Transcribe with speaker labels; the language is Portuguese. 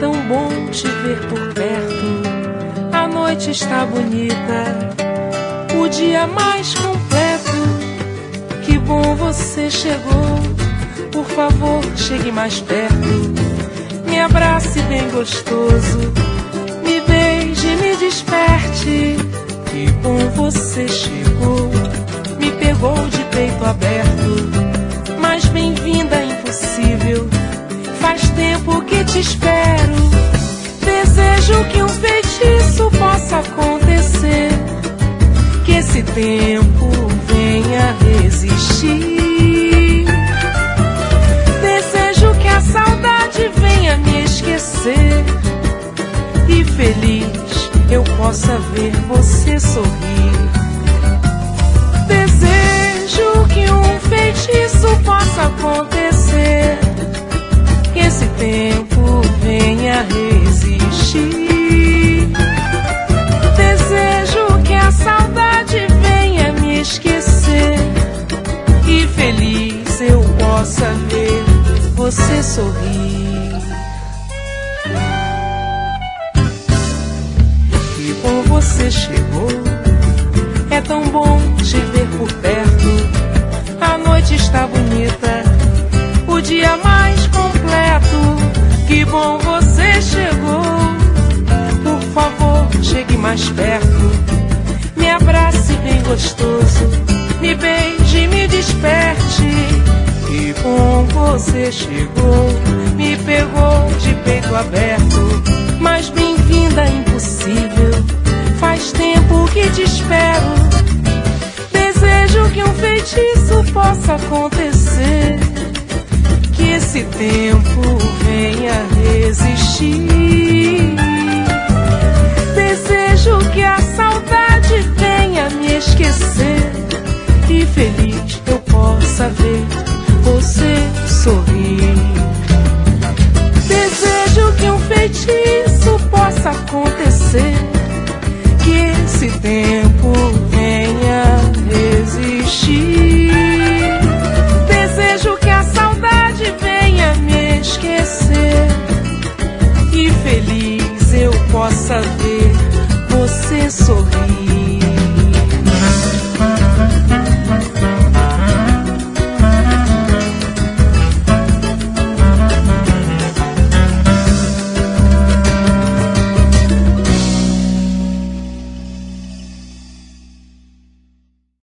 Speaker 1: tão bom te ver por perto. A noite está bonita, o dia mais completo. Que bom você chegou, por favor chegue mais perto. Me abrace bem gostoso, me beije, me desperte. Que bom você chegou, me pegou de peito aberto. Mas bem-vinda, impossível, faz tempo que te espero. Desejo que um feitiço possa acontecer, que esse tempo venha resistir. Desejo que a saudade venha me esquecer e feliz eu possa ver você sorrir. Desejo que um feitiço possa acontecer, que esse tempo venha resistir. Desejo que a saudade venha me esquecer e feliz eu possa ver você sorrir. Que bom você chegou, é tão bom te ver por perto. A noite está bonita, o dia mais completo. Que bom você chegou, por favor chegue mais perto. Me abrace bem gostoso, me beije, me desperte. Que bom você chegou, me pegou de peito aberto. Mas bem-vinda, impossível, faz tempo que te espero. Desejo que um feitiço possa acontecer, que esse tempo venha resistir. Desejo que a saudade venha me esquecer e feliz eu possa ver você sorrir. Desejo que um feitiço possa acontecer, que esse tempo venha resistir. Desejo que a saudade venha me esquecer e feliz eu possa ver você sorrir.